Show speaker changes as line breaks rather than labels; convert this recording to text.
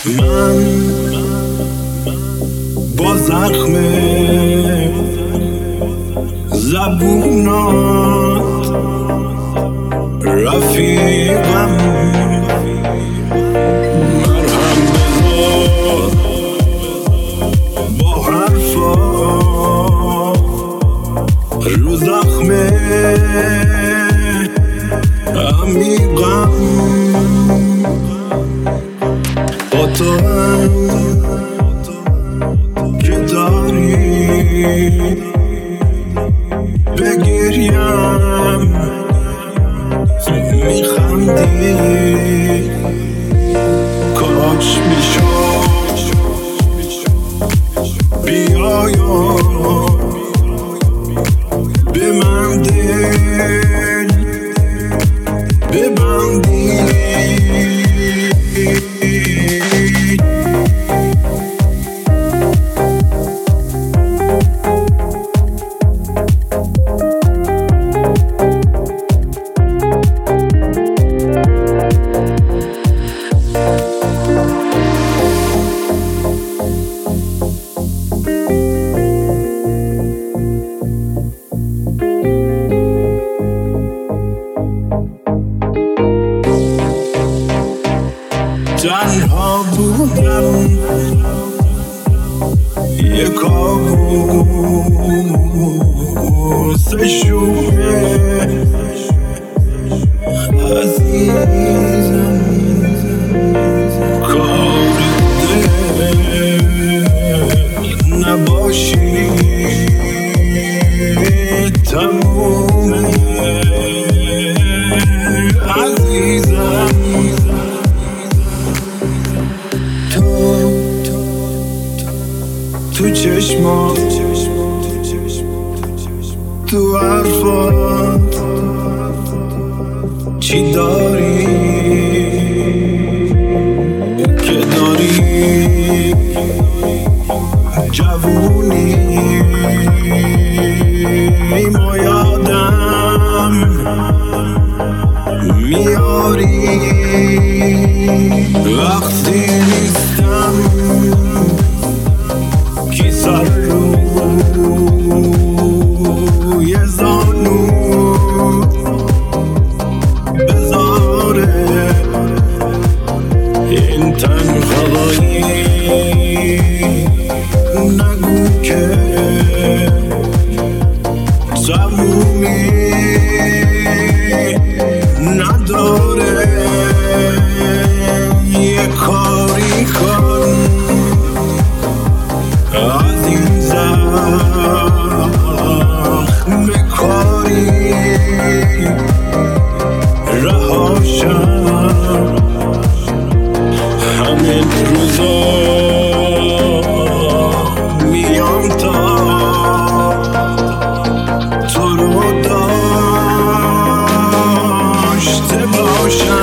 من با زخم زبونات رفیقم، مرهم بذار با حرفا رو زخم عمیقم. با تو هم که داری بگیریم میخندی، کاش میشد بیایا به من دل ببندی. تنها بودم یه کابوس شومه عزیزم، کار دل نباشی تمومه عزیزم. تو چشمات، تو حرفات چی داری که داری جوونی ما یادم میاری وقتی نیستم کی سر روی زانو بذاره، این تنهایی نگو که تمومی نداره. یه کاری کن عزیزم، کاری رهاشم همین روزا میام تا تو رو داشته باشم.